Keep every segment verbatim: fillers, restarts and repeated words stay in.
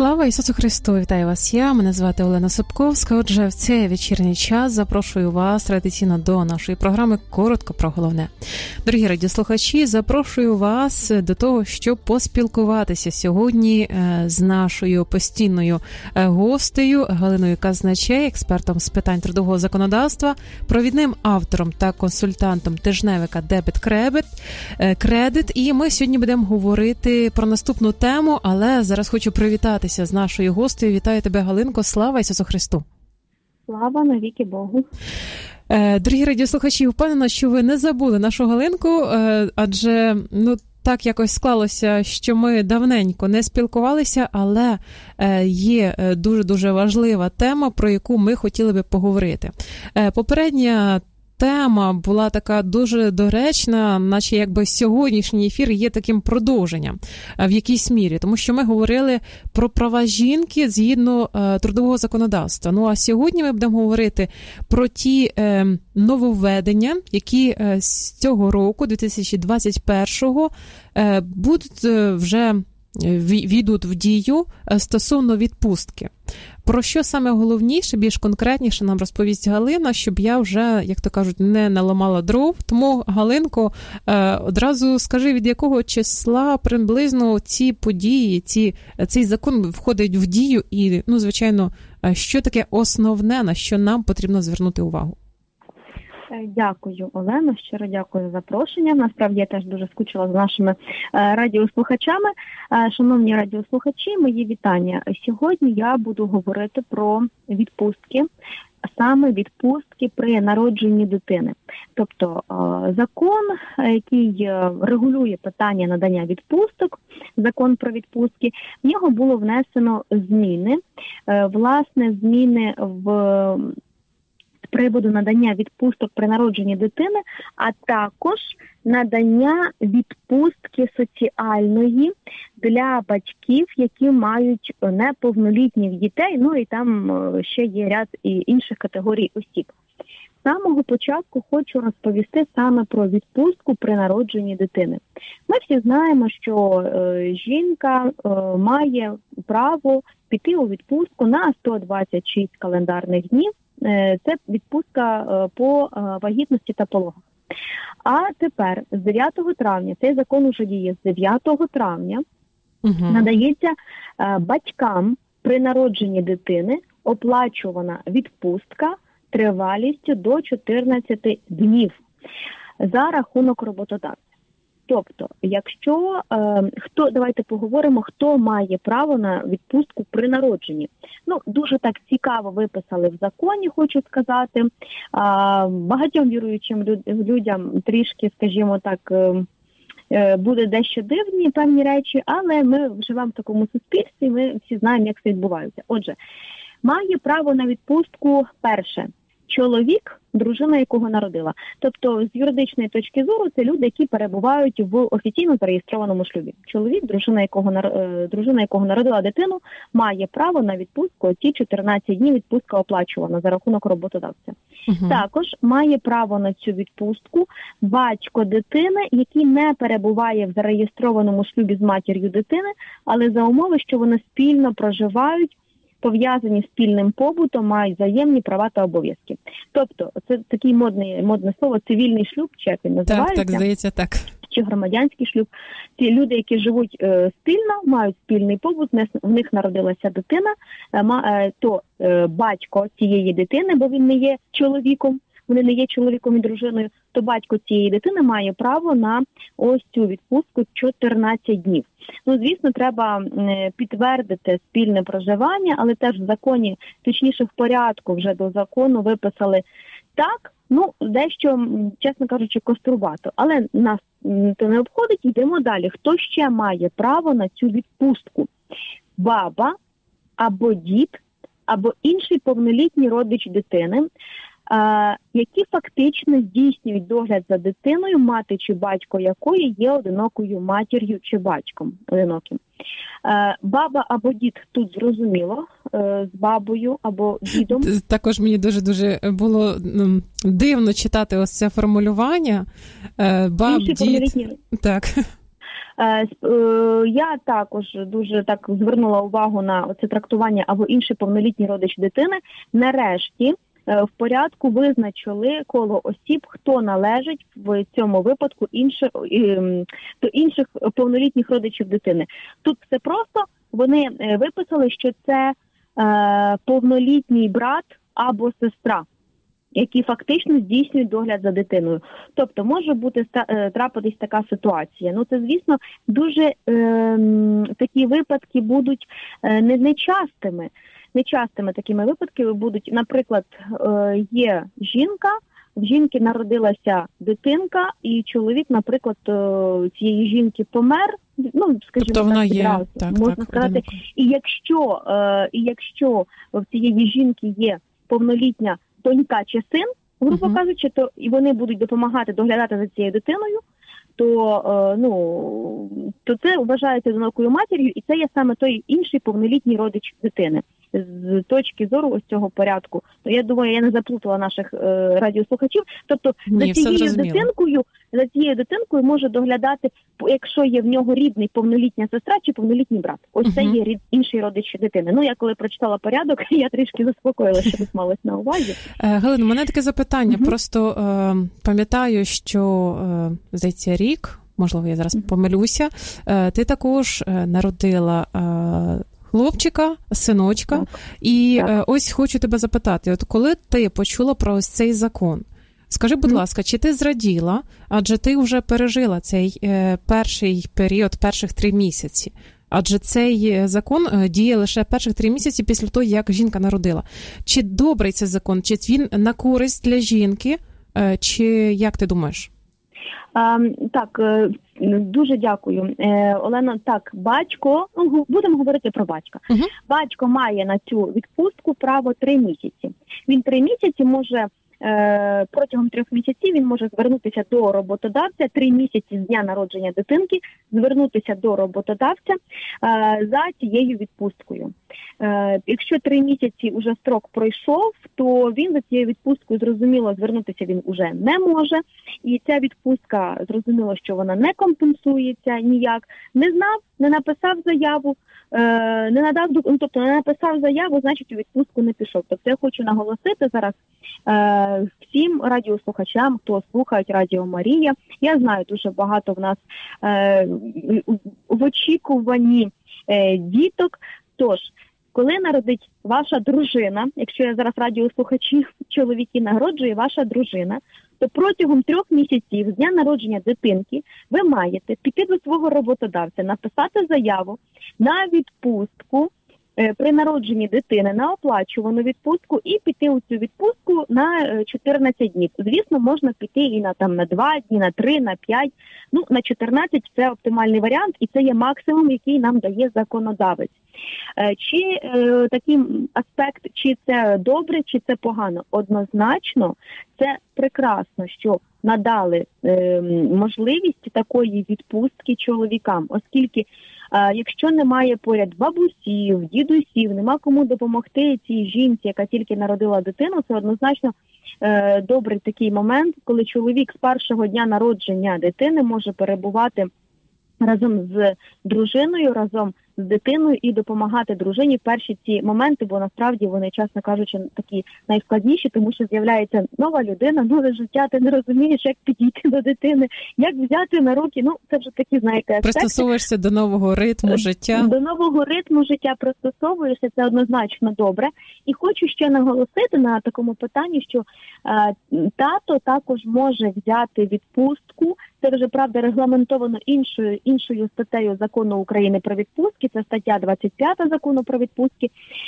Слава Ісусу Христу! Вітаю вас я, мене звати Олена Собковська. Отже, в цей вечірній час запрошую вас традиційно до нашої програми «Коротко про головне». Дорогі радіослухачі, запрошую вас до того, щоб поспілкуватися сьогодні з нашою постійною гостею Галиною Казначей, експертом з питань трудового законодавства, провідним автором та консультантом тижневика «Дебет Кредит». І ми сьогодні будемо говорити про наступну тему, але зараз хочу привітати з нашою гостею. Вітаю тебе, Галинко. Слава Ісусу Христу! Слава навіки Богу! Дорогі радіослухачі, впевнена, що ви не забули нашу Галинку, адже, ну, так якось склалося, що ми давненько не спілкувалися, але є дуже-дуже важлива тема, про яку ми хотіли би поговорити. Попередня тема була така дуже доречна, наче якби сьогоднішній ефір є таким продовженням в якійсь мірі, тому що ми говорили про права жінки згідно е, трудового законодавства. Ну а сьогодні ми будемо говорити про ті е, нововведення, які е, з цього року, дві тисячі двадцять першого, е, будуть е, вже війдуть в дію стосовно відпустки. Про що саме головніше, більш конкретніше нам розповість Галина, щоб я вже, як то кажуть, не наламала дров. Тому, Галинко, одразу скажи, від якого числа приблизно ці події, ці, цей закон входить в дію і, ну, звичайно, що таке основне, на що нам потрібно звернути увагу? Дякую, Олено, щиро дякую за запрошення. Насправді я теж дуже скучила з нашими радіослухачами. Шановні радіослухачі, мої вітання. Сьогодні я буду говорити про відпустки, саме відпустки при народженні дитини. Тобто закон, який регулює питання надання відпусток, закон про відпустки, в нього було внесено зміни. Власне, зміни в з приводу надання відпусток при народженні дитини, а також надання відпустки соціальної для батьків, які мають неповнолітніх дітей, ну і там ще є ряд і інших категорій осіб. З самого початку хочу розповісти саме про відпустку при народженні дитини. Ми всі знаємо, що е, жінка е, має право піти у відпустку на сто двадцять шість календарних днів. Це відпустка по вагітності та пологах. А тепер з дев'ятого травня, цей закон уже діє, з дев'ятого травня угу. надається батькам при народженні дитини оплачувана відпустка тривалістю до чотирнадцяти днів за рахунок роботодавця. Тобто, якщо е, хто, давайте поговоримо, хто має право на відпустку при народженні. Ну, дуже так цікаво виписали в законі, хочу сказати. А, багатьом віруючим люд, людям трішки, скажімо так, е, е, буде дещо дивні певні речі, але ми живемо в такому суспільстві, ми всі знаємо, як це відбувається. Отже, має право на відпустку перше – чоловік, дружина якого народила. Тобто, з юридичної точки зору, це люди, які перебувають в офіційно зареєстрованому шлюбі. Чоловік, дружина якого, дружина якого народила дитину, має право на відпустку, ці чотирнадцять днів відпустка оплачувана за рахунок роботодавця. Угу. Також має право на цю відпустку батько дитини, який не перебуває в зареєстрованому шлюбі з матір'ю дитини, але за умови, що вони спільно проживають, пов'язані спільним побутом, мають взаємні права та обов'язки. Тобто, це таке модне, модне слово «цивільний шлюб», чи як він називається? Так, так, здається, так. Чи громадянський шлюб. Ті люди, які живуть е, спільно, мають спільний побут, в них народилася дитина, е, то е, батько цієї дитини, бо він не є чоловіком, вони не є чоловіком і дружиною, то батько цієї дитини має право на ось цю відпустку чотирнадцять днів. Ну, звісно, треба підтвердити спільне проживання, але теж в законі, точніше в порядку вже до закону виписали так, ну, дещо, чесно кажучи, кострубато. Але нас це не обходить, йдемо далі. Хто ще має право на цю відпустку? Баба або дід, або інший повнолітній родич дитини, які фактично здійснюють догляд за дитиною, мати чи батько якої є одинокою матір'ю чи батьком одиноким. Баба або дід тут зрозуміло, з бабою або дідом. Також мені дуже-дуже було дивно читати ось це формулювання. Баб, Інші дід. Так. Я також дуже так звернула увагу на це трактування або інший повнолітній родич дитини. Нарешті в порядку визначили коло осіб, хто належить в цьому випадку інших, до інших повнолітніх родичів дитини. Тут все просто, вони виписали, що це повнолітній брат або сестра, які фактично здійснюють догляд за дитиною. Тобто може бути трапитись така ситуація. Ну це, звісно, дуже е, такі випадки будуть е, не нечастими. Нечастими такими випадками будуть, наприклад, е, є жінка, в жінки народилася дитинка, і чоловік, наприклад, е, цієї жінки помер, ну, скажімо, тобто вона так, є, відразу, так, можна так, сказати. одиноко. І якщо, е, і якщо в цієї жінки є повнолітня донька чи син, грубо uh-huh. кажучи, то і вони будуть допомагати доглядати за цією дитиною, то, е, ну, то це вважається одинокою матір'ю, і це є саме той інший повнолітній родич дитини. З точки зору ось цього порядку. То я думаю, я не заплутала наших е, радіослухачів. Тобто Ні, за цією дитинкою, за цією дитинкою може доглядати, якщо є в нього рідний повнолітня сестра чи повнолітній брат. Ось uh-huh. це є рід, інший родич дитини. Ну, я коли прочитала порядок, я трішки заспокоїла, що тут малось на увазі. Галина, у мене таке запитання. Uh-huh. Просто е, пам'ятаю, що, е, здається, рік, можливо, я зараз uh-huh. помилюся, е, ти також е, народила е, хлопчика, синочка, так. і так. Е, ось хочу тебе запитати, от коли ти почула про ось цей закон, скажи, будь mm. ласка, чи ти зраділа, адже ти вже пережила цей е, перший період, перших три місяці, адже цей закон е, діє лише перших три місяці після того, як жінка народила. Чи добрий цей закон, чи він на користь для жінки, е, чи як ти думаєш? А, так, дуже дякую, Олено. Так, батько, будемо говорити про батька. Uh-huh. Батько має на цю відпустку право три місяці. Він три місяці може, протягом трьох місяців він може звернутися до роботодавця, три місяці з дня народження дитинки, звернутися до роботодавця за цією відпусткою. Якщо три місяці вже строк пройшов, то він за цією відпусткою, зрозуміло, звернутися він уже не може. І ця відпустка, зрозуміло, що вона не компенсується ніяк. Не знав, не написав заяву, не надав, ну, тобто не написав заяву, значить у відпустку не пішов. Тобто я хочу наголосити зараз всім радіослухачам, хто слухають Радіо Марія. Я знаю, дуже багато в нас в очікуванні діток. Тож, коли народить ваша дружина, якщо я зараз радіослухачі, чоловіки народжує ваша дружина, то протягом трьох місяців з дня народження дитинки ви маєте піти до свого роботодавця, написати заяву на відпустку при народженні дитини, на оплачувану відпустку і піти у цю відпустку на чотирнадцять днів. Звісно, можна піти і на там на два дні, на три, на п'ять, ну на чотирнадцять це оптимальний варіант і це є максимум, який нам дає законодавець. Чи е, такий аспект, чи це добре, чи це погано? Однозначно, це прекрасно, що надали е, можливість такої відпустки чоловікам, оскільки е, якщо немає поряд бабусів, дідусів, нема кому допомогти цій жінці, яка тільки народила дитину, це однозначно е, добрий такий момент, коли чоловік з першого дня народження дитини може перебувати разом з дружиною, разом з дитиною і допомагати дружині в перші ці моменти, бо насправді вони, чесно кажучи, такі найскладніші, тому що з'являється нова людина, нове життя, ти не розумієш, як підійти до дитини, як взяти на руки, ну це вже такі, знаєте, аспекти. Пристосовуєшся до нового ритму життя. До нового ритму життя пристосовуєшся, це однозначно добре. І хочу ще наголосити на такому питанні, що е, тато також може взяти відпустку, це вже, правда, регламентовано іншою, іншою статтею Закону України про відпустки, це стаття двадцять п'ята Закону про відпустки.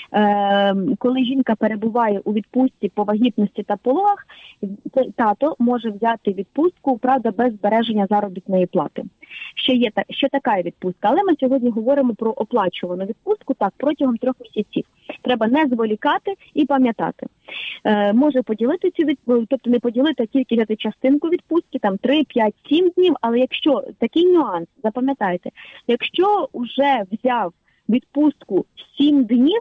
Е, коли жінка перебуває у відпустці по вагітності та пологах, тато може взяти відпустку, правда, без збереження заробітної плати. Ще є та, ще така відпустка, але ми сьогодні говоримо про оплачувану відпустку, так, протягом трьох місяців. Треба не зволікати і пам'ятати. Е, може поділити цю відпустку, тобто не поділити, а тільки взяти частинку відпустки, там три, п'ять, сім днів, але якщо, такий нюанс, запам'ятайте, якщо вже взяв відпустку сім днів,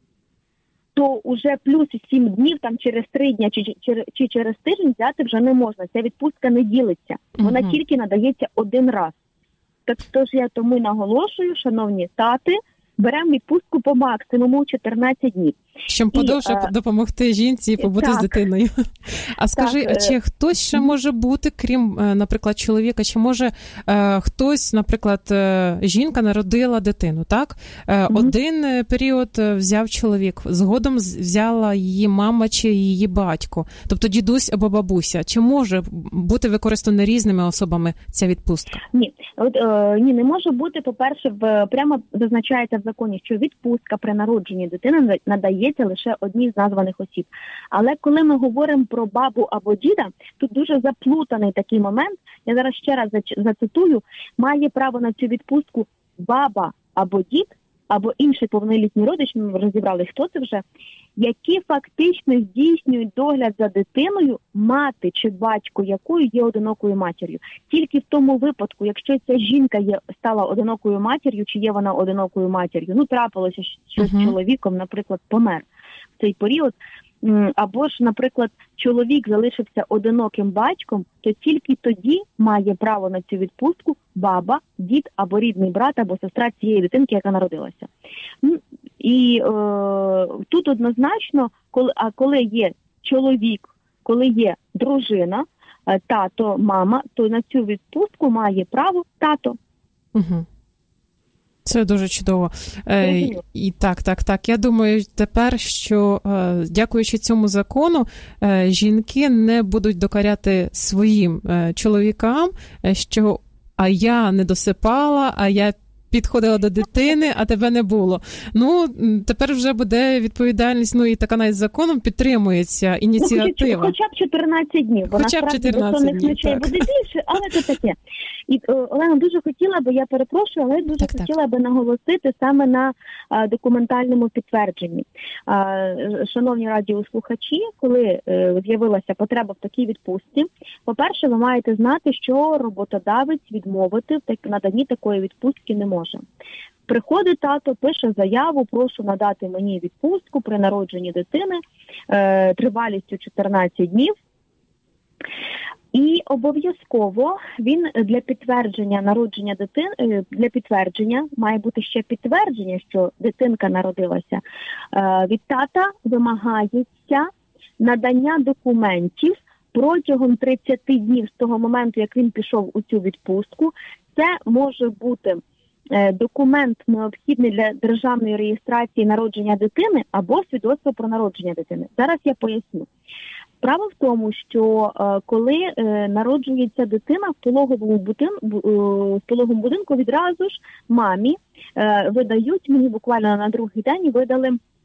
то вже плюс сім днів, там через три дні чи, чи, чи через тиждень взяти вже не можна. Ця відпустка не ділиться. Вона uh-huh. тільки надається один раз. Так, тож я тому й наголошую, шановні тати, беремо відпустку по максимуму чотирнадцять днів. Щоб подовше і, допомогти жінці побути так, з дитиною. А скажи, так, чи хтось ще може бути, крім, наприклад, чоловіка, чи може е, хтось, наприклад, е, жінка народила дитину, так? Е, mm-hmm. Один період взяв чоловік, згодом взяла її мама чи її батько, тобто дідусь або бабуся. Чи може бути використана різними особами ця відпустка? Ні, от, е, ні, не може бути, по-перше, в, прямо зазначається в законі, що відпустка при народженні дитини надає лише одній з названих осіб. Але коли ми говоримо про бабу або діда, тут дуже заплутаний такий момент. Я зараз ще раз зацитую. Має право на цю відпустку баба або дід, або інший повнолітній родич, ми розібрали, хто це вже, які фактично здійснюють догляд за дитиною, мати чи батько якою є одинокою матір'ю. Тільки в тому випадку, якщо ця жінка є, стала одинокою матір'ю, чи є вона одинокою матір'ю, ну, трапилося, що uh-huh. з чоловіком, наприклад, помер в цей період, або ж, наприклад, чоловік залишився одиноким батьком, то тільки тоді має право на цю відпустку баба, дід або рідний брат, або сестра цієї дитинки, яка народилася. І е, тут однозначно, коли, а коли є чоловік, коли є дружина, тато, мама, то на цю відпустку має право тато. Угу. Це дуже чудово. Е, і так, так, так. Я думаю тепер, що е, дякуючи цьому закону, е, жінки не будуть докоряти своїм е, чоловікам, е, що а я не досипала, а я підходила до дитини, а тебе не було. Ну, тепер вже буде відповідальність, ну і така навіть законом підтримується ініціатива. Ну, хоча б чотирнадцять днів, бо хоча насправді безсонних ночей буде більше, але це таке. І, Олена, дуже хотіла би, я перепрошую, але дуже так, хотіла так. би наголосити саме на а, документальному підтвердженні. А, шановні радіослухачі, коли е, з'явилася потреба в такій відпустці, по-перше, ви маєте знати, що роботодавець відмовити в так, наданні такої відпустки не може. Приходить тато, пише заяву, прошу надати мені відпустку при народженні дитини е, тривалістю чотирнадцять днів. І обов'язково він для підтвердження народження дитини, для підтвердження, має бути ще підтвердження, що дитинка народилася, від тата вимагається надання документів протягом тридцять днів з того моменту, як він пішов у цю відпустку. Це може бути документ, необхідний для державної реєстрації народження дитини або свідоцтво про народження дитини. Зараз я поясню. Справа в тому, що е, коли е, народжується дитина в пологовому будинку, е, в пологовому будинку відразу ж мамі е, видають, мені буквально на другий день видали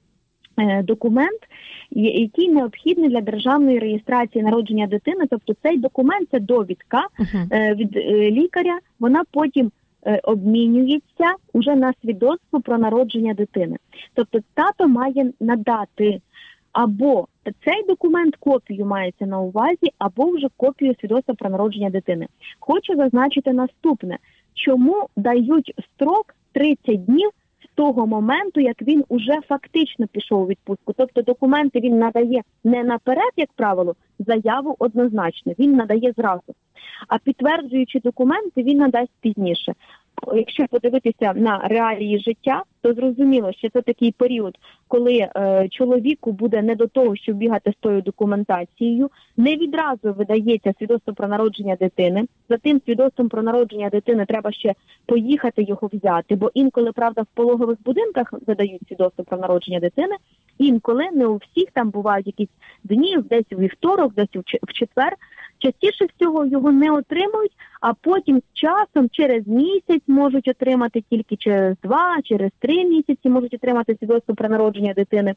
е, документ, який необхідний для державної реєстрації народження дитини. Тобто цей документ – це довідка е, від е, лікаря, вона потім е, обмінюється уже на свідоцтво про народження дитини. Тобто тато має надати або цей документ, копію мається на увазі, або вже копію свідоцтва про народження дитини. Хочу зазначити наступне. Чому дають строк тридцять днів з того моменту, як він уже фактично пішов у відпустку? Тобто документи він надає не наперед, як правило, заяву однозначно, він надає зразу. А підтверджуючи документи, він надасть пізніше. Якщо подивитися на реалії життя, то зрозуміло, що це такий період, коли е, чоловіку буде не до того, щоб бігати з тою документацією, не відразу видається свідоцтво про народження дитини. За тим свідоцтвом про народження дитини треба ще поїхати його взяти, бо інколи, правда, в пологових будинках видають свідоцтво про народження дитини, інколи, не у всіх, там бувають якісь дні, десь у вівторок, десь в четвер. Частіше всього його не отримують, а потім з часом, через місяць можуть отримати, тільки через два, через три місяці можуть отримати свідоцтво про народження дитини.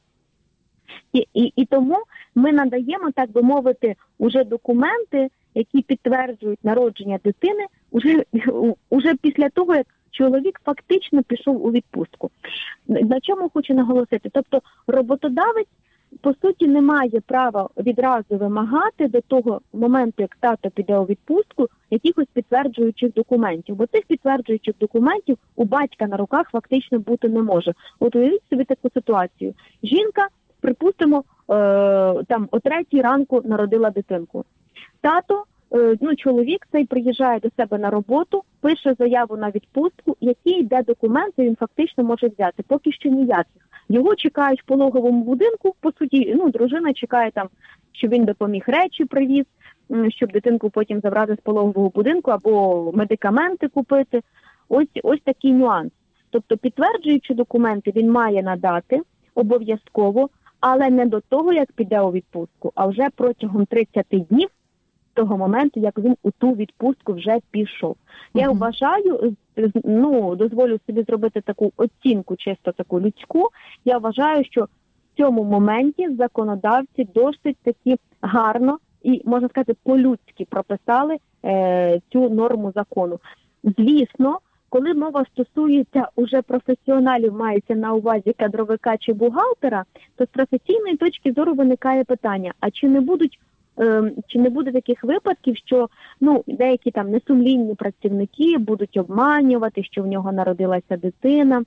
І, і, і тому ми надаємо, так би мовити, уже документи, які підтверджують народження дитини уже, уже після того, як чоловік фактично пішов у відпустку. На чому хочу наголосити? Тобто роботодавець, по суті, не має права відразу вимагати до того моменту, як тато піде у відпустку, якихось підтверджуючих документів. Бо цих підтверджуючих документів у батька на руках фактично бути не може. От уявіть собі таку ситуацію. Жінка, припустимо, е- там о третій ранку народила дитинку. Тато ну, чоловік цей приїжджає до себе на роботу, пише заяву на відпустку, які йде документи, він фактично може взяти. Поки що ніяких. Його чекають в пологовому будинку, по суті, ну, дружина чекає там, щоб він допоміг речі привіз, щоб дитинку потім забрати з пологового будинку або медикаменти купити. Ось, ось такий нюанс. Тобто, підтверджуючи документи, він має надати обов'язково, але не до того, як піде у відпустку, а вже протягом тридцяти днів того моменту, як він у ту відпустку вже пішов. Uh-huh. Я вважаю, ну, дозволю собі зробити таку оцінку, чисто таку людську, я вважаю, що в цьому моменті законодавці досить таки гарно і, можна сказати, по-людськи прописали е, цю норму закону. Звісно, коли мова стосується уже професіоналів, мається на увазі кадровика чи бухгалтера, то з професійної точки зору виникає питання, а чи не будуть е, чи не буде таких випадків, що ну, деякі там несумлінні працівники будуть обманювати, що в нього народилася дитина.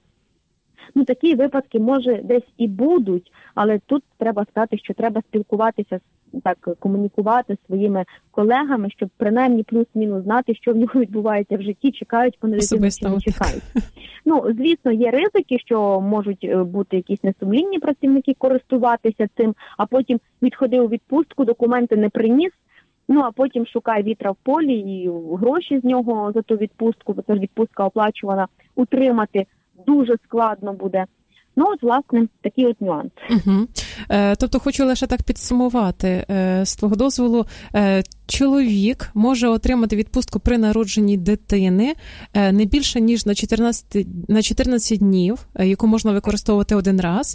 Ну, такі випадки, може, десь і будуть, але тут треба сказати, що треба спілкуватися, так, комунікувати зі своїми колегами, щоб принаймні плюс-мінус знати, що в нього відбувається в житті, чекають вони дитину чи не чекають. Ну, звісно, є ризики, що можуть бути якісь несумлінні працівники користуватися цим, а потім відходив у відпустку, документи не приніс, ну, а потім шукає вітра в полі і гроші з нього за ту відпустку, бо це ж відпустка оплачувана, утримати дуже складно буде. Ну, от, власне, такий от нюанс. Угу. Е, тобто, хочу лише так підсумувати, е, з твого дозволу, е, чоловік може отримати відпустку при народженні дитини е, не більше, ніж на чотирнадцять, на чотирнадцять днів, е, яку можна використовувати один раз,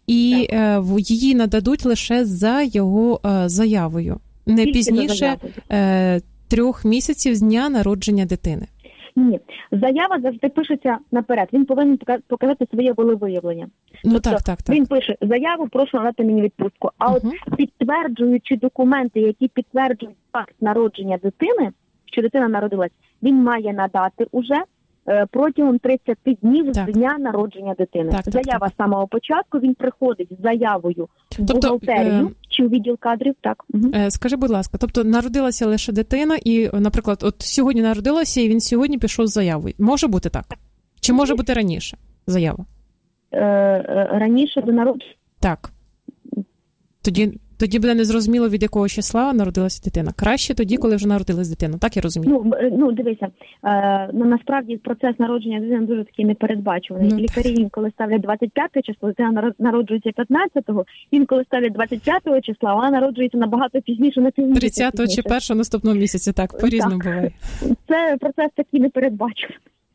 і е, її нададуть лише за його е, заявою, не Тільки пізніше е, трьох місяців з дня народження дитини. Ні, заява завжди пишеться наперед. Він повинен показати своє волевиявлення. Ну, тобто, так, так, так. Він пише заяву, прошу надати мені відпустку. А uh-huh. от підтверджуючи документи, які підтверджують факт народження дитини, що дитина народилась, він має надати уже е, протягом тридцяти днів так. з дня народження дитини. Так, так, Заява так. з самого початку, він приходить з заявою в тобто, бухгалтерію е... чи у відділ кадрів. Так. Угу. Е, скажи, будь ласка, тобто народилася лише дитина і, наприклад, от сьогодні народилася і він сьогодні пішов з заявою. Може бути так? Чи може бути раніше заява? Е, е, раніше до народження? Так. Тоді, тоді буде незрозуміло, від якого числа народилася дитина. Краще тоді, коли вже народилась дитина. Так я розумію? Ну, ну дивися, е, ну, насправді процес народження дитини дуже такий непередбачуваний. Ну, лікарі інколи ставлять двадцять п'яте число, дитина народжується п'ятнадцятого, інколи ставлять двадцять п'ятого числа, а вона народжується набагато пізніше, на півмісяця. тридцятого чи першого наступного місяця, так, по-різному буває. Це процес такий непередбачуваний.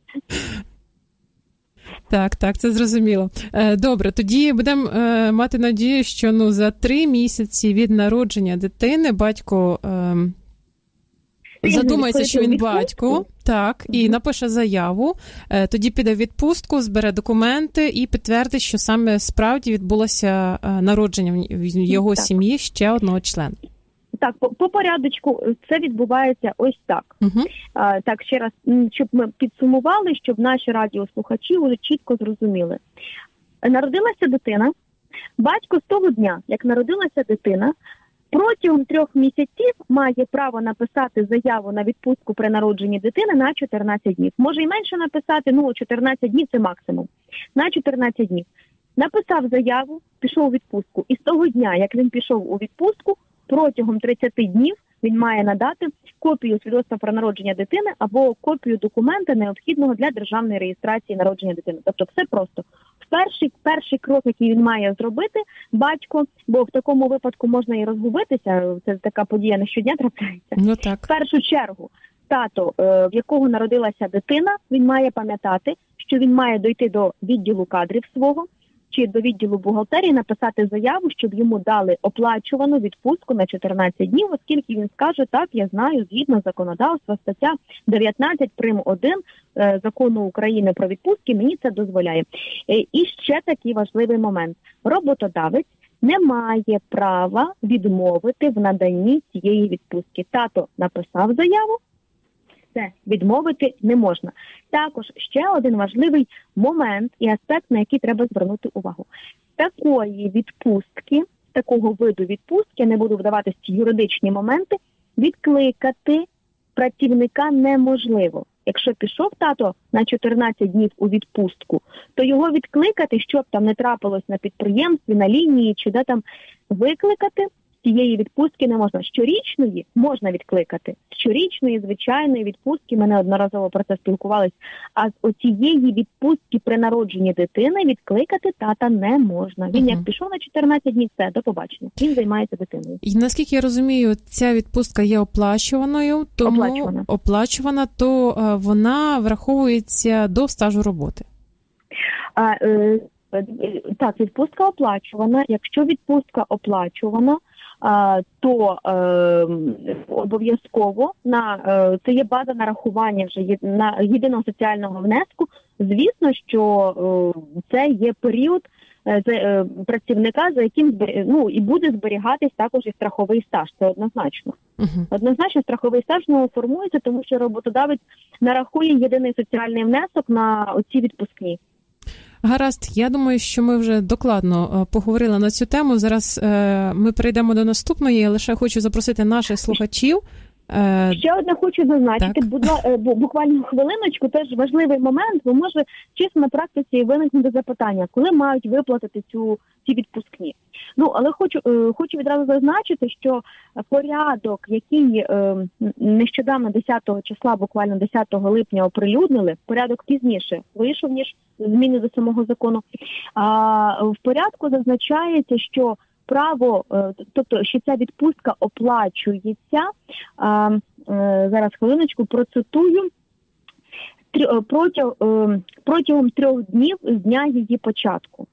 Так, так, це зрозуміло. Добре, тоді будемо е, мати надію, що ну за три місяці від народження дитини батько е, задумається, що він батько, так, mm-hmm. і напише заяву, е, тоді піде в відпустку, збере документи і підтвердить, що саме справді відбулося е, народження в його так. сім'ї ще одного члена. Так, по, по порядочку це відбувається ось так. Uh-huh. А, так, ще раз, щоб ми підсумували, щоб наші радіослухачі вже чітко зрозуміли. Народилася дитина, батько з того дня, як народилася дитина, протягом трьох місяців має право написати заяву на відпустку при народженні дитини на чотирнадцять днів. Може і менше написати, ну чотирнадцять днів це максимум. На чотирнадцять днів. Написав заяву, пішов у відпустку. І з того дня, як він пішов у відпустку, протягом тридцяти днів він має надати копію свідоцтва про народження дитини або копію документа, необхідного для державної реєстрації народження дитини. Тобто все просто. Перший, перший крок, який він має зробити, батько, бо в такому випадку можна і розгубитися, це така подія не щодня трапляється. Ну, так. В першу чергу, тато, в якого народилася дитина, він має пам'ятати, що він має дойти до відділу кадрів свого, чи до відділу бухгалтерії написати заяву, щоб йому дали оплачувану відпустку на чотирнадцять днів, оскільки він скаже, так, я знаю, згідно законодавства, стаття дев'ятнадцять прим. один е, Закону України про відпустки мені це дозволяє. Е, і ще такий важливий момент. Роботодавець не має права відмовити в наданні цієї відпустки. Тато написав заяву, це відмовити не можна. Також ще один важливий момент і аспект, на який треба звернути увагу. Такої відпустки, такого виду відпустки, не буду вдаватися в ці юридичні моменти, відкликати працівника неможливо. Якщо пішов тато на чотирнадцять днів у відпустку, то його відкликати, що б там не трапилось на підприємстві, на лінії, чи де там, викликати цієї відпустки не можна. Щорічної можна відкликати. Щорічної, звичайної відпустки, ми неодноразово про це спілкувалися, а з оцієї відпустки при народженні дитини відкликати тата не можна. Він uh-huh. як пішов на чотирнадцять днів, все, до побачення. Він займається дитиною. І наскільки я розумію, ця відпустка є оплачуваною, тому оплачувана, оплачувана то е, вона враховується до стажу роботи. А, е, так, відпустка оплачувана. Якщо відпустка оплачувана, то е, обов'язково на е, це є база нарахування вже є, на єдиного соціального внеску. Звісно, що е, це є період е, е, працівника, за яким збер... ну, і буде зберігатись також і страховий стаж. Це однозначно. Uh-huh. Однозначно страховий стаж ну, формується, тому що роботодавець нарахує єдиний соціальний внесок на оці відпускні. Гаразд, я думаю, що ми вже докладно поговорили на цю тему. Зараз е, ми перейдемо до наступної. Я лише хочу запросити наших слухачів. Е, Ще одне хочу зазначити, будь ласка, буквально хвилиночку, теж важливий момент, бо може чисто на практиці виникнути запитання, коли мають виплатити цю, ці відпускні. Ну, але хочу, е, хочу відразу зазначити, що порядок, який е, нещодавно десятого числа, буквально десятого липня оприлюднили, порядок пізніше вийшов, ніж зміни до самого закону, а в порядку зазначається, що право, тобто, що ця відпустка оплачується, а, зараз хвилиночку процитую, протягом, протягом трьох днів з дня її початку.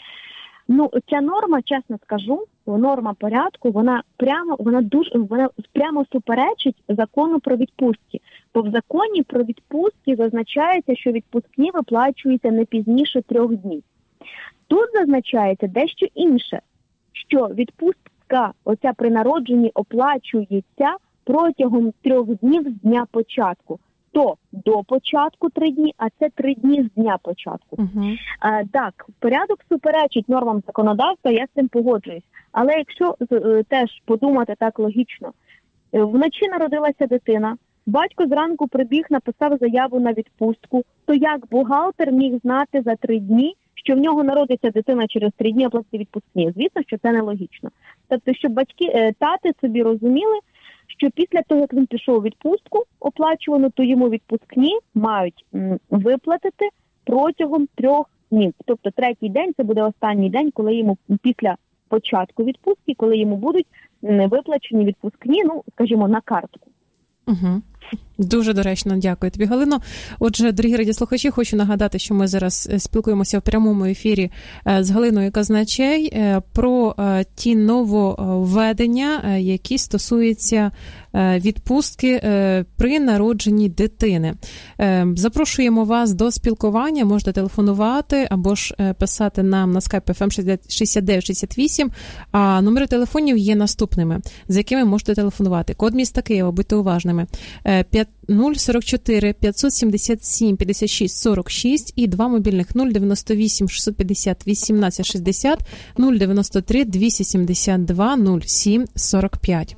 Ну, ця норма, чесно скажу, норма порядку, вона прямо, вона дуже, вона прямо суперечить закону про відпустки. Бо в законі про відпустки зазначається, що відпускні виплачуються не пізніше трьох днів. Тут зазначається дещо інше, що відпустка оця при народженні оплачується протягом трьох днів з дня початку. То до початку три дні, а це три дні з дня початку. Uh-huh. А, так, порядок суперечить нормам законодавства, я з цим погоджуюсь. Але якщо е, теж подумати так логічно, е, вночі народилася дитина, батько зранку прибіг, написав заяву на відпустку, то як бухгалтер міг знати за три дні, що в нього народиться дитина через три дні оплатити відпускні? Звісно, що це нелогічно. Тобто, щоб батьки, е, тати собі розуміли, що після того, як він пішов у відпустку оплачувану, то йому відпускні мають м, виплатити протягом трьох днів. Тобто третій день – це буде останній день, коли йому після початку відпустки, коли йому будуть м, виплачені відпускні, ну, скажімо, на картку. Угу. Дуже доречно, дякую тобі, Галино. Отже, дорогі радіослухачі, хочу нагадати, що ми зараз спілкуємося в прямому ефірі з Галиною Казначей про ті нововведення, які стосуються відпустки при народженні дитини. Запрошуємо вас до спілкування, можете телефонувати або ж писати нам на Skype еф ем шістдесят дев'ять шістдесят вісім, а номери телефонів є наступними, з якими можете телефонувати. Код міста Києва, будьте уважними. нуль сорок чотири п'ятсот сімдесят сім п'ятдесят шість сорок шість і два мобільних нуль дев'яносто вісім шістсот п'ятдесят вісімнадцять шістдесят, нуль дев'яносто три двісті сімдесят два нуль сім сорок п'ять.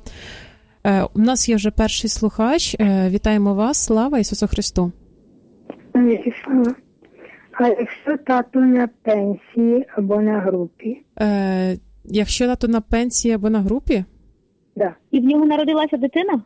У нас є вже перший слухач. Вітаємо вас. Слава Ісусу Христу. Слава. А якщо тато на пенсії або на групі? Е, якщо тато на пенсії або на групі? Да. І в нього народилася дитина?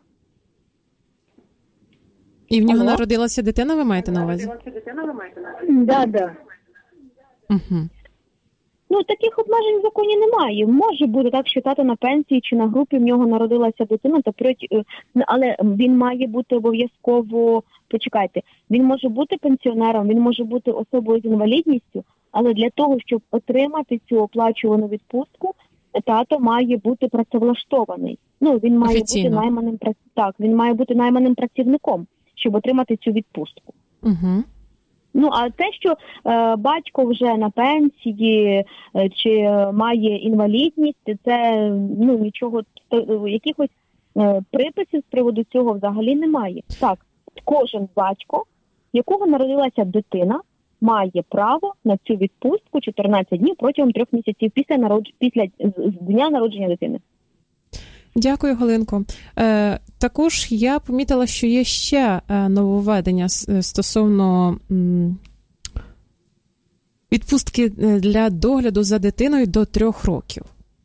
І в нього Алло? народилася дитина, ви маєте на увазі? Да, да. Угу. Ну, таких обмежень в законі немає. Може бути так, що тато на пенсії чи на групі в нього народилася дитина, то проти... але він має бути обов'язково, почекайте, він може бути пенсіонером, він може бути особою з інвалідністю, але для того, щоб отримати цю оплачувану відпустку, тато має бути працевлаштований. Ну, він має Офіційно. бути найманим так, він має бути найманим працівником, щоб отримати цю відпустку. Угу. Ну, а те, що е, батько вже на пенсії е, чи має інвалідність, це, ну, нічого, то, якихось е, приписів з приводу цього взагалі немає. Так, кожен батько, якого народилася дитина, має право на цю відпустку чотирнадцять днів протягом трьох місяців після, народж... після з дня народження дитини. Дякую, Галинко. Е, також я помітила, що є ще е, нововведення стосовно м, відпустки для догляду за дитиною до трьох років.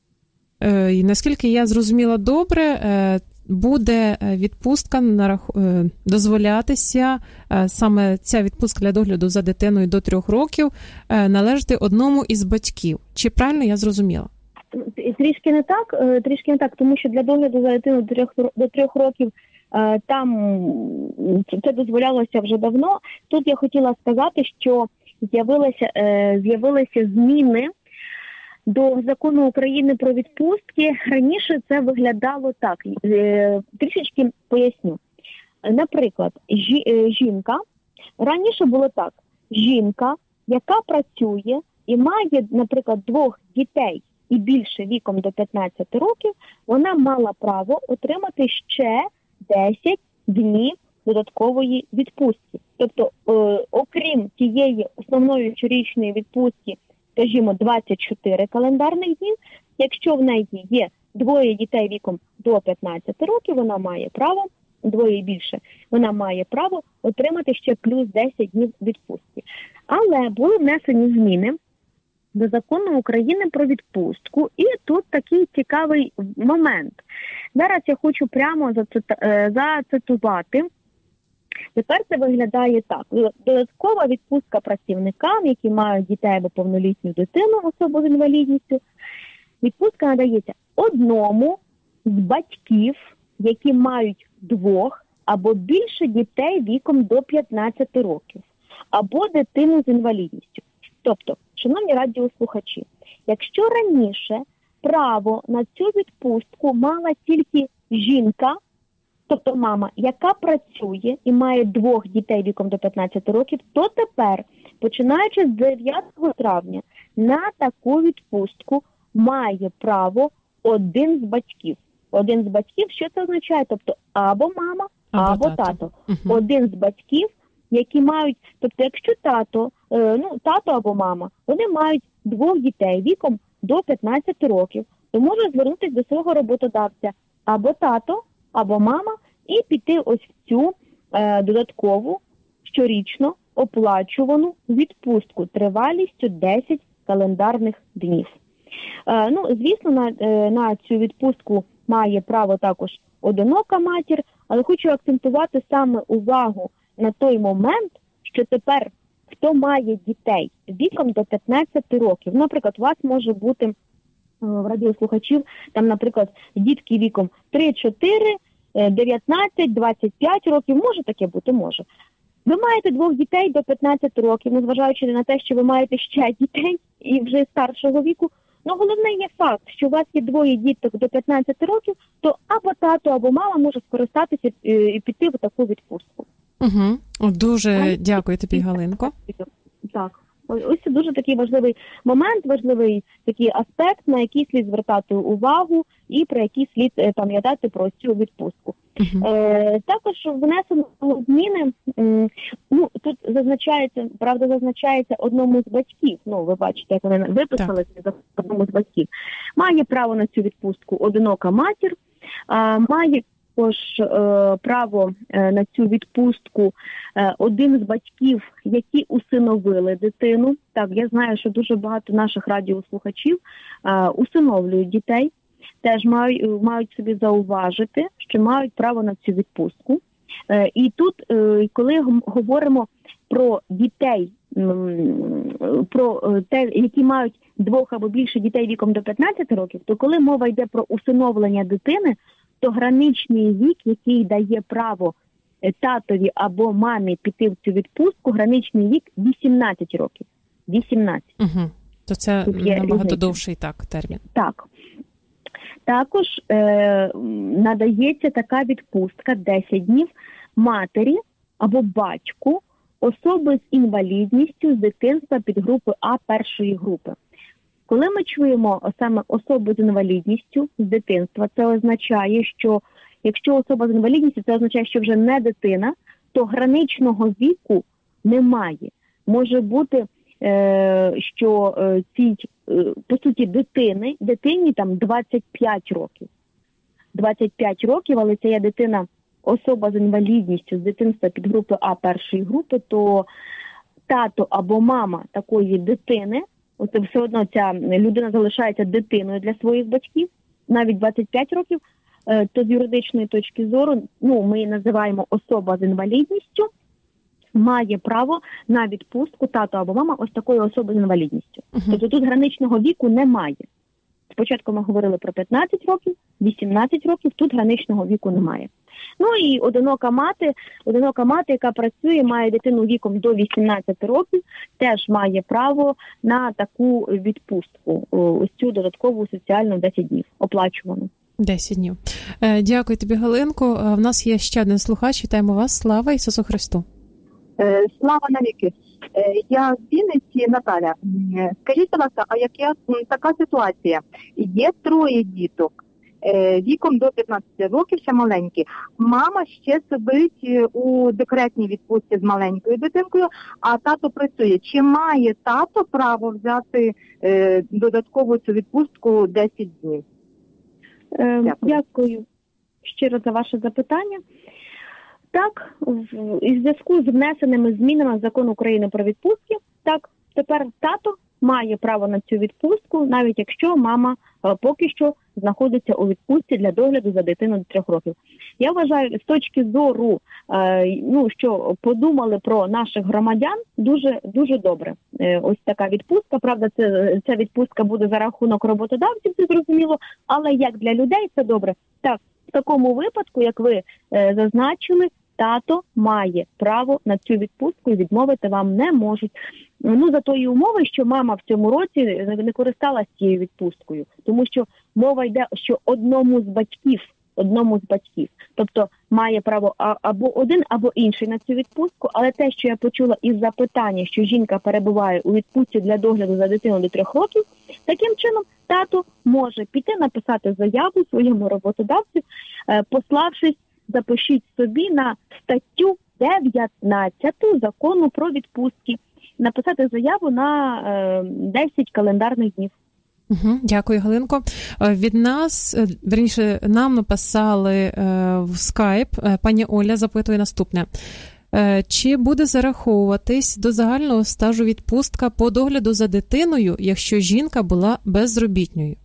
Е, і наскільки я зрозуміла добре, е, буде відпустка е, дозволятися, е, саме ця відпустка для догляду за дитиною до трьох років е, належати одному із батьків. Чи правильно я зрозуміла? Трішки не так, трішки не так, тому що для догляду за дитину до трьох, до трьох років там це дозволялося вже давно. Тут я хотіла сказати, що з'явилися, з'явилися зміни до Закону України про відпустки. Раніше це виглядало так. Трішечки поясню. Наприклад, жінка, раніше було так, жінка, яка працює і має, наприклад, двох дітей, і більше віком до п'ятнадцяти років, вона мала право отримати ще десять днів додаткової відпустки. Тобто, е, окрім тієї основної щорічної відпустки, скажімо, двадцять чотири календарних днів, якщо в неї є двоє дітей віком до п'ятнадцяти років, вона має право, двоє і більше, вона має право отримати ще плюс десять днів відпустки. Але були внесені зміни до Закону України про відпустку. І тут такий цікавий момент. Зараз я хочу прямо зацитувати. Тепер це виглядає так. Додаткова відпустка працівникам, які мають дітей або повнолітню дитину, особу з інвалідністю. Відпустка надається одному з батьків, які мають двох або більше дітей віком до п'ятнадцяти років, або дитину з інвалідністю. Тобто, шановні радіослухачі, якщо раніше право на цю відпустку мала тільки жінка, тобто мама, яка працює і має двох дітей віком до п'ятнадцяти років, то тепер, починаючи з дев'ятого травня, на таку відпустку має право один з батьків. Один з батьків, що це означає? Тобто або мама, або, або тато. тато. Угу. Один з батьків, які мають, тобто якщо тато, е, ну, тато або мама, вони мають двох дітей віком до п'ятнадцяти років, то можуть звернутися до свого роботодавця або тато, або мама і піти ось в цю е, додаткову щорічно оплачувану відпустку тривалістю десять календарних днів. Е, ну, звісно, на, е, на цю відпустку має право також одинока матір, але хочу акцентувати саме увагу на той момент, що тепер хто має дітей віком до п'ятнадцяти років, наприклад, у вас може бути в радіослухачів, там, наприклад, дітки віком три, чотири, дев'ятнадцять, двадцять п'ять років, може таке бути, може. Ви маєте двох дітей до п'ятнадцяти років, незважаючи на те, що ви маєте ще дітей і вже старшого віку. Ну, головне є факт, що у вас є двоє діток до п'ятнадцяти років, то або тато, або мама може скористатися і піти в таку відпустку. Угу. Дуже дякую тобі, Галинко. Так. Ось це дуже такий важливий момент, важливий такий аспект, на який слід звертати увагу і про який слід пам'ятати про цю відпустку. Uh-huh. Е, також внесено зміни, м, ну, тут зазначається, правда, зазначається одному з батьків, ну, ви бачите, як вони виписали за одному з батьків. Має право на цю відпустку одинока матір, а, має також е, право е, на цю відпустку е, один з батьків, які усиновили дитину. Так, я знаю, що дуже багато наших радіослухачів е, усиновлюють дітей, теж мають, мають собі зауважити, що мають право на цю відпустку. Е, і тут, е, коли говоримо про дітей, про те, які мають двох або більше дітей віком до п'ятнадцяти років, то коли мова йде про усиновлення дитини, то граничний вік, який дає право татові або мамі піти в цю відпустку, граничний вік вісімнадцять років. вісімнадцять. Угу. То це набагато довший так термін. Так. Також е, надається така відпустка десять днів матері або батьку особи з інвалідністю з дитинства підгрупи А першої групи. Коли ми чуємо саме особу з інвалідністю з дитинства, це означає, що якщо особа з інвалідністю, це означає, що вже не дитина, то граничного віку немає. Може бути, е, що е, цій, е, по суті, дитини, дитині там двадцять п'ять років. двадцять п'ять років, але це є дитина, особа з інвалідністю з дитинства підгрупи А першої групи, то тато або мама такої дитини, от все одно ця людина залишається дитиною для своїх батьків, навіть двадцять п'ять років, то з юридичної точки зору, ну, ми її називаємо особа з інвалідністю, має право на відпустку тато або мама ось такої особи з інвалідністю. Uh-huh. Тобто тут граничного віку немає. Спочатку ми говорили про п'ятнадцять років, вісімнадцять років, тут граничного віку немає. Ну і одинока мати, одинока мати, яка працює, має дитину віком до вісімнадцяти років, теж має право на таку відпустку, ось цю додаткову соціальну десять днів, оплачувану. десять днів. Дякую тобі, Галинко. В нас є ще один слухач. Вітаємо вас. Слава Ісусу Христу. Слава навіки. Я з Вінниці, Наталя. Скажіть, будь ласка, а яка така ситуація? Є троє діток, віком до п'ятнадцяти років, ще маленькі. Мама ще сидить у декретній відпустці з маленькою дитинкою, а тато працює. Чи має тато право взяти додаткову цю відпустку десять днів? Дякую. Дякую щиро за ваше запитання. Так, в, і в зв'язку з внесеними змінами в Закон України про відпустки, так, тепер тато має право на цю відпустку, навіть якщо мама е, поки що знаходиться у відпустці для догляду за дитиною до трьох років. Я вважаю, з точки зору, е, ну, що подумали про наших громадян, дуже, дуже добре. Е, ось така відпустка, правда, це, ця відпустка буде за рахунок роботодавців, це зрозуміло, але як для людей це добре. Так, в такому випадку, як ви е, зазначили, тато має право на цю відпустку і відмовити вам не можуть. Ну, за тої умови, що мама в цьому році не користалась цією відпусткою. Тому що мова йде, що одному з батьків, одному з батьків, тобто має право або один, або інший на цю відпустку. Але те, що я почула із запитання, що жінка перебуває у відпустці для догляду за дитиною до трьох років, таким чином тато може піти написати заяву своєму роботодавцю, пославшись, запишіть собі на статтю дев'ятнадцяту Закону про відпустки. Написати заяву на е, десять календарних днів. Угу, дякую, Галинко. Від нас, верніше, нам написали е, в скайп, е, пані Оля запитує наступне. Е, чи буде зараховуватись до загального стажу відпустка по догляду за дитиною, якщо жінка була безробітною?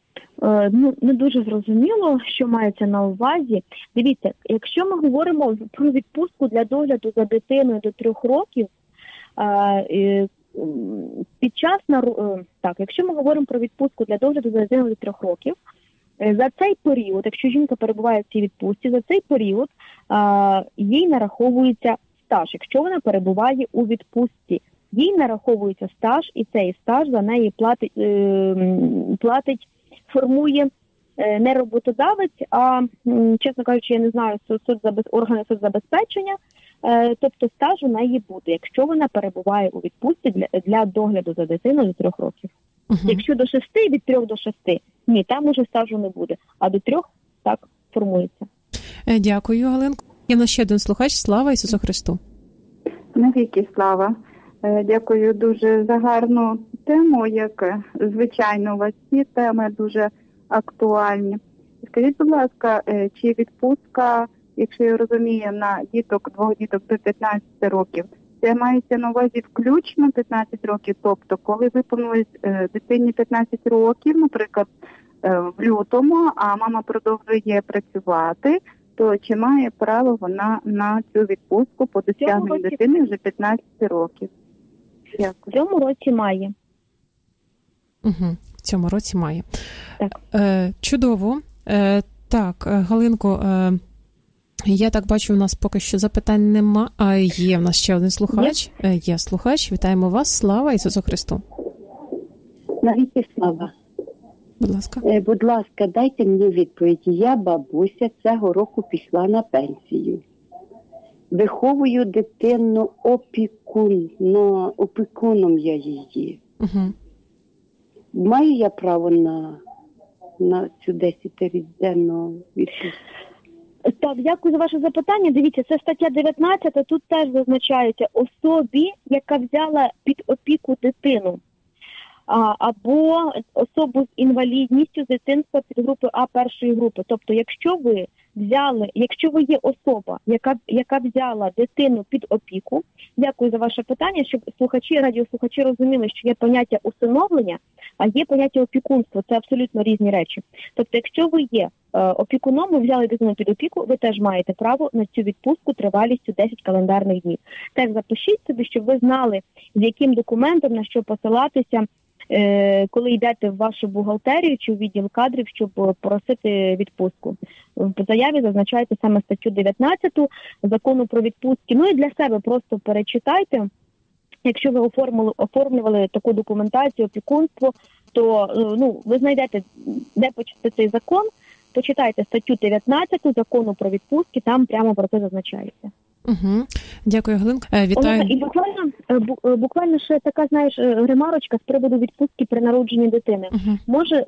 Ну, не дуже зрозуміло, що мається на увазі. Дивіться, якщо ми говоримо про відпустку для догляду за дитиною до трьох років, під час, так, якщо ми говоримо про відпустку для догляду за дитиною до трьох років, за цей період, якщо жінка перебуває в цій відпустці, за цей період їй нараховується стаж, якщо вона перебуває у відпустці. Їй нараховується стаж, і цей стаж за неї платить, платить формує не роботодавець, а, чесно кажучи, я не знаю, соцзабез... органи соцзабезпечення, тобто стаж у неї буде, якщо вона перебуває у відпустці для, для догляду за дитиною до трьох років. Uh-huh. Якщо до шести, від трьох до шести, ні, там уже стажу не буде, а до трьох так формується. Дякую, Галинко. Є в нас ще один слухач. Слава Ісусу Христу. Навіки слава. Дякую дуже за гарну тему, як, звичайно, у вас ці теми дуже актуальні. Скажіть, будь ласка, чи відпустка, якщо я розумію, на діток, двох діток до п'ятнадцяти років, це мається на увазі включно п'ятнадцять років, тобто коли виповнилось дитині п'ятнадцять років, наприклад, в лютому, а мама продовжує працювати, то чи має право вона на цю відпустку по досягненню дитини вже п'ятнадцять років? Дякую. В цьому році має. Угу. В цьому році має. Так. Е, чудово. Е, так, Галинко, е, я так бачу, у нас поки що запитань нема. А є в нас ще один слухач. Є, е, є слухач. Вітаємо вас. Слава Ісусу Христу. Навіки слава. Будь ласка. Е, будь ласка, дайте мені відповідь. Я, бабуся, цього року пішла на пенсію. Виховую дитину опікун, но опікуном я її. Угу. Маю я право на, на цю десятирічну відпустку? Так, дякую за ваше запитання. Дивіться, це стаття дев'ятнадцята, тут теж зазначається особі, яка взяла під опіку дитину. а, або особу з інвалідністю з дитинства підгрупи А першої групи. Тобто, якщо ви взяли, якщо ви є особа, яка, яка взяла дитину під опіку, дякую за ваше питання, щоб слухачі, радіослухачі розуміли, що є поняття усиновлення, а є поняття опікунства. Це абсолютно різні речі. Тобто, якщо ви є е, опікуном, ви взяли дитину під опіку, ви теж маєте право на цю відпустку тривалістю десять календарних днів. Теж запишіть собі, щоб ви знали, з яким документом, на що посилатися, коли йдете в вашу бухгалтерію чи в відділ кадрів, щоб просити відпустку. В заяві зазначаєте саме статтю дев'ятнадцяту закону про відпустки. Ну і для себе просто перечитайте. Якщо ви оформили, оформлювали таку документацію, опікунство, то ну, ви знайдете, де почитати цей закон, почитайте статтю дев'ятнадцяту закону про відпустки, там прямо про це зазначається. Угу. Дякую, Галинко. Вітаю. І буквально, буквально ще така, знаєш, ремарочка з приводу відпустки при народженні дитини. Угу. Може,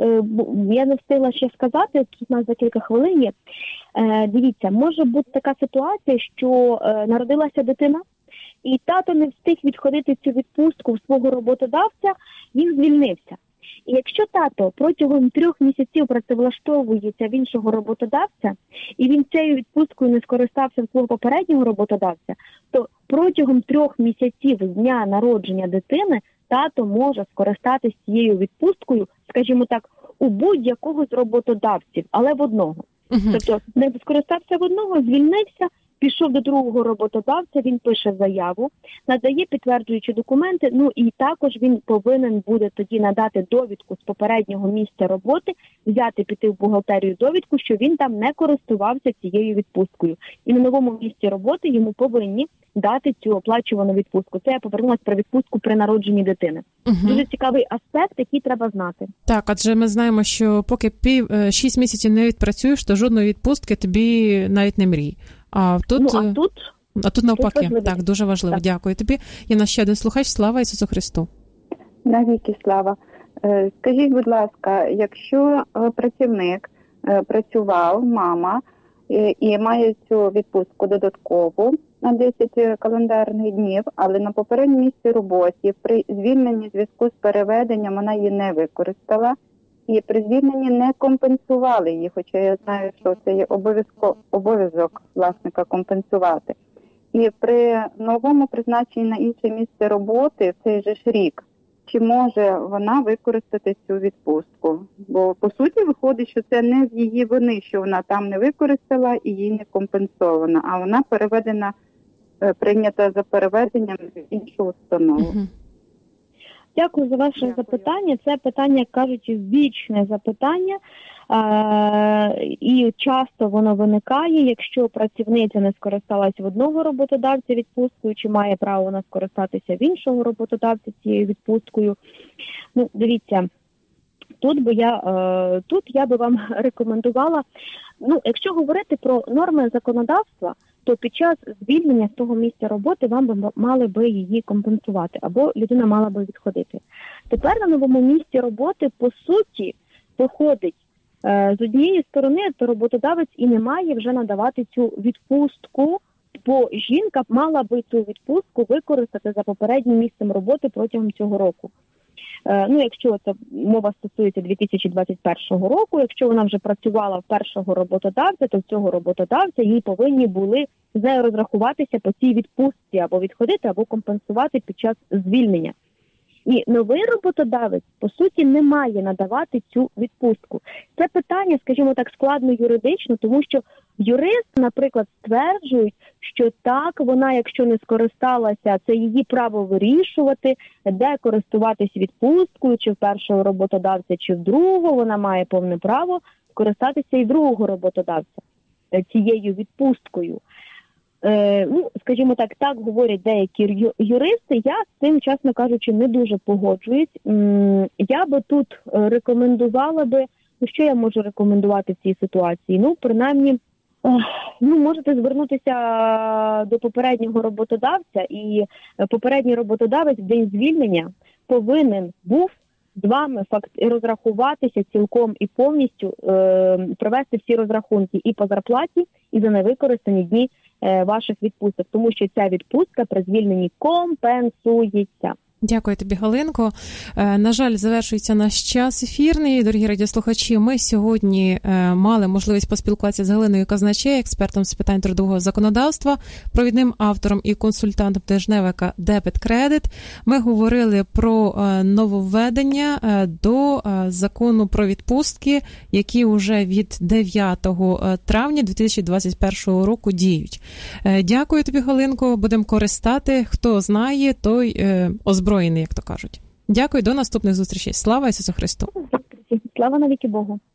я не встигла ще сказати, тут у нас за кілька хвилин є. Дивіться, може бути така ситуація, що народилася дитина, і тато не встиг відходити цю відпустку в свого роботодавця, він звільнився. І якщо тато протягом трьох місяців працевлаштовується в іншого роботодавця, і він цією відпусткою не скористався в свого попереднього роботодавця, то протягом трьох місяців з дня народження дитини тато може скористатися цією відпусткою, скажімо так, у будь-якого з роботодавців, але в одного. Uh-huh. Тобто не скористався в одного, звільнився, пішов до другого роботодавця, він пише заяву, надає підтверджуючі документи, ну і також він повинен буде тоді надати довідку з попереднього місця роботи, взяти, піти в бухгалтерію довідку, що він там не користувався цією відпусткою. І на новому місці роботи йому повинні дати цю оплачувану відпустку. Це я повернулася про відпустку при народженні дитини. Угу. Дуже цікавий аспект, який треба знати. Так, адже ми знаємо, що поки пів, шість місяців не відпрацюєш, то жодної відпустки тобі навіть не мрій. А тут, ну, а тут, а тут навпаки. Тут так, дуже важливо. Так. Дякую тобі. Є наш ще один слухач. Слава Ісусу Христу. Навіки слава. Скажіть, будь ласка, якщо працівник працював, мама, і має цю відпустку додаткову на десять календарних днів, але на попередньому місці роботи при звільненні в зв'язку з переведенням вона її не використала, і при звільненні не компенсували її, хоча я знаю, що це є обов'язок власника компенсувати. І при новому призначенні на інше місце роботи в цей же ж рік, чи може вона використати цю відпустку? Бо, по суті, виходить, що це не з її вини, що вона там не використала і їй не компенсована, а вона переведена, прийнята за переведенням в іншу установу. Угу. Дякую за ваше Дякую. запитання. Це питання, як кажуть, вічне запитання. І часто воно виникає, якщо працівниця не скористалась в одного роботодавця відпусткою, чи має право вона скористатися в іншого роботодавця цією відпусткою. Ну, дивіться, тут би я, тут я би вам рекомендувала, ну, якщо говорити про норми законодавства, то під час звільнення з того місця роботи вам би мали би її компенсувати, або людина мала би відходити. Тепер на новому місці роботи, по суті, виходить, з однієї сторони, то роботодавець і не має вже надавати цю відпустку, бо жінка мала би цю відпустку використати за попереднім місцем роботи протягом цього року. Ну, якщо це мова стосується дві тисячі двадцять першого року, якщо вона вже працювала в першого роботодавця, то в цього роботодавця їй повинні були з нею розрахуватися по цій відпустці, або відходити, або компенсувати під час звільнення. І новий роботодавець, по суті, не має надавати цю відпустку. Це питання, скажімо так, складно юридично, тому що юристи, наприклад, стверджують, що так, вона, якщо не скористалася, це її право вирішувати, де користуватись відпусткою, чи в першого роботодавця, чи в другого, вона має повне право скористатися і другого роботодавця цією відпусткою. Е, ну, скажімо так, так говорять деякі юристи, я з цим, чесно кажучи, не дуже погоджуюсь. Я би тут рекомендувала би, ну, що я можу рекомендувати в цій ситуації? Ну, принаймні, ну, можете звернутися до попереднього роботодавця, і попередній роботодавець в день звільнення повинен був з вами факт розрахуватися цілком і повністю, е, провести всі розрахунки і по зарплаті, і за невикористані дні ваших відпусток, тому що ця відпустка при звільненні компенсується. Дякую тобі, Галинко. На жаль, завершується наш час ефірний. Дорогі радіослухачі, ми сьогодні мали можливість поспілкуватися з Галиною Казначей, експертом з питань трудового законодавства, провідним автором і консультантом тижневика Debit Credit. Ми говорили про нововведення до закону про відпустки, які вже від дев'ятого травня дві тисячі двадцять першого року діють. Дякую тобі, Галинко. Будемо користати. Хто знає, той озброєний, як то кажуть. Дякую, до наступних зустрічей. Слава Ісусу Христу! Слава навіки Богу!